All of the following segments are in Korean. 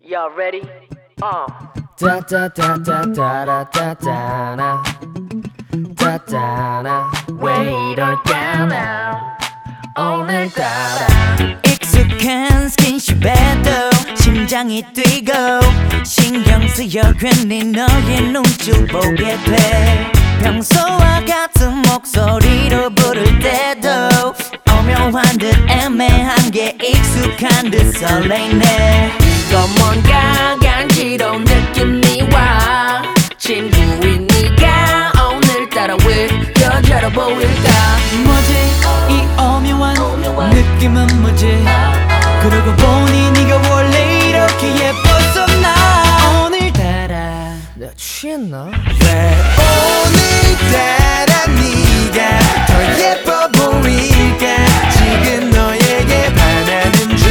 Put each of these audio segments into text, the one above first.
Y'all ready? 따따따따따따따따나 따따나 왜 이럴까나 오늘따라 익숙한 스킨십에도 심장이 뛰고 신경 쓰여 괜히 너의 눈줄 보게 돼. 평소와 같은 목소리로 부를 때도 오묘한 듯 애매한 게 익숙한 듯 설레네. 이건 뭔가 간지러운 느낌이 와. 친구인 네가 오늘따라 왜 여자로 보일까? 뭐지 이 오묘한 느낌은 뭐지? 그러고 보니 네가 원래 이렇게 예뻤었나? 오늘따라 내가 취했나? 왜 오늘따라 네가 더 예뻐 보일까? 지금 너에게 반하는 줄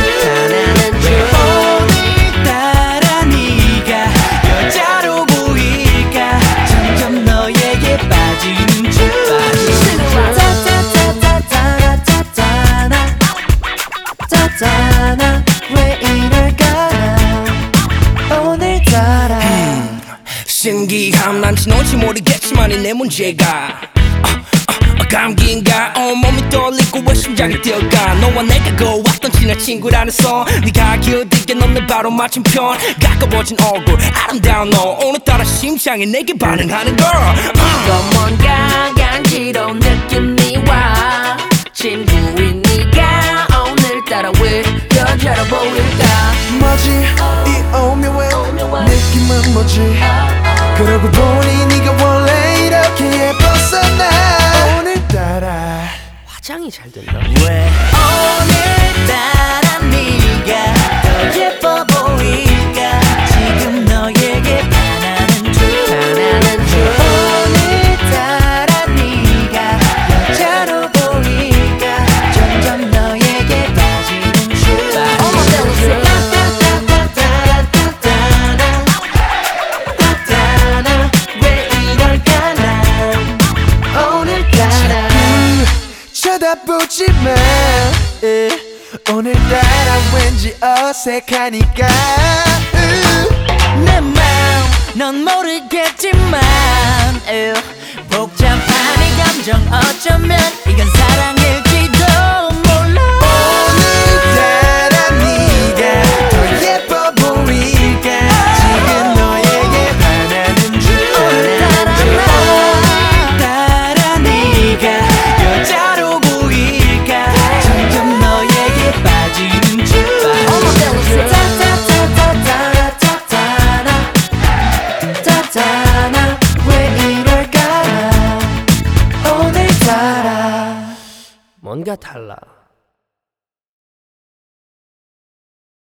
오늘따라 네가 여자로 보일까? 점점 너에게 빠지는 줄 따따따따따따나 왜 이럴까나 오늘따라 신기함 난지 넌지 모르겠지만 이 내 문제가 감기인가 온몸이 떨리고 왜 심장이 뛰어가. 너와 내가 거왔던 친한 친구라는 선 네가 기어들게 넌 내 바로 맞춤편. 가까워진 얼굴 아름다운 너 오늘따라 심장이 내게 반응하는 girl. 이건 뭔가 간지러운 느낌이 와. 친구인 네가 오늘따라 왜 여자로 보일까? 뭐지 이 오묘한 느낌은 뭐지? 그러고 보니 네가 원래 이렇게 예뻤었나? 오늘따라 화장이 잘 됐나? 왜 오늘따라 네가 더 예뻐 보일까? 지금 너에게 반하는 줄 오늘따라 네가 여자로 보일까? 점점 너에게 빠지는 줄 따따따따따따나 왜 이럴까나 오늘따라 쳐다보지 마 오늘따라 왠지 어색하니까 내 맘 넌 모르겠지만 복잡한 이 감정 어쩌면 이건 사랑일지도 몰라 오늘따라 네가 더 예뻐 보일까? 지금 너에게 반하는 줄 오늘따라 네가 여자로 보일까? 점점 너에게 빠지는 줄 따따따따따따나 왜 이럴까나 오늘따라 뭔가 달라.